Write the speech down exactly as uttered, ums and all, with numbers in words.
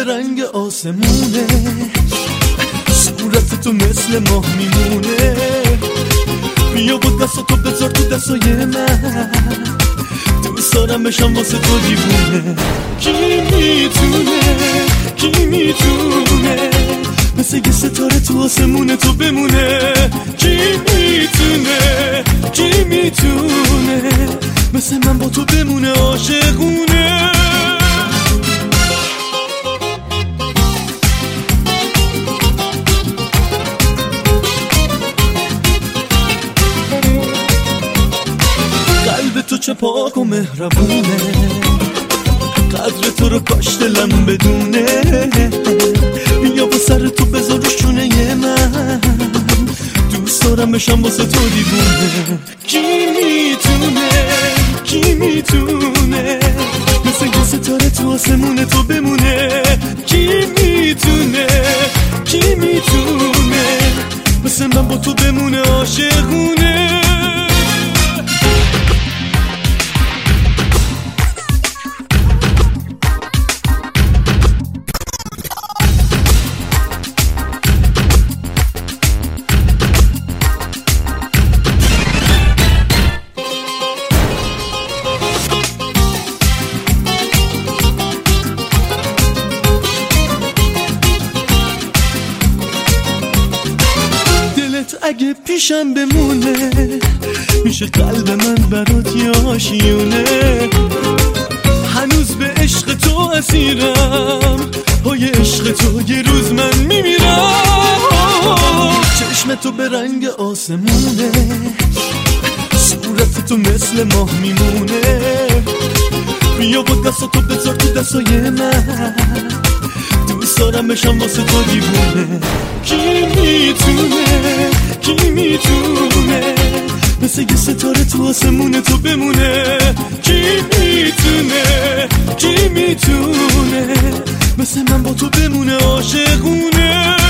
به رنگ آسمونه، صورت تو مثل ماه میمونه. بیا با دست تو بذار تو دستای من، دوست دارم بشم واسه تو دیوونه. کی میتونه کی میتونه مثل یه ستاره تو آسمون تو بمونه؟ کی میتونه کی میتونه مثل من با تو بمونه عاشقونه؟ قلب تو چه پاک و مهربونه، قدر تو رو کاش دلم بدونه. بیا با سر تو بذار رو شونه من، دوست دارم بشم واسه تو دیوونه. کی میتونه کی میتونه مثل یه ستاره تو آسمون تو بمونه؟ کی میتونه کی میتونه مثل من با تو بمونه عاشقونه؟ اگه پیشم بمونه میشه قلب من برات یه آشیونه. هنوز به عشق تو اسیرم، پای عشق تو یه روز من میمیرم. چشم تو به رنگ آسمونه، صورت تو مثل ماه میمونه. بیا با دست تو بذار تو دستای من، دوست دارم بشم واسه تو دیوونه. کی میتونه کی میتونه مثل یه ستاره تو آسمون تو بمونه؟ کی میتونه کی میتونه مثل من با تو بمونه عاشقونه؟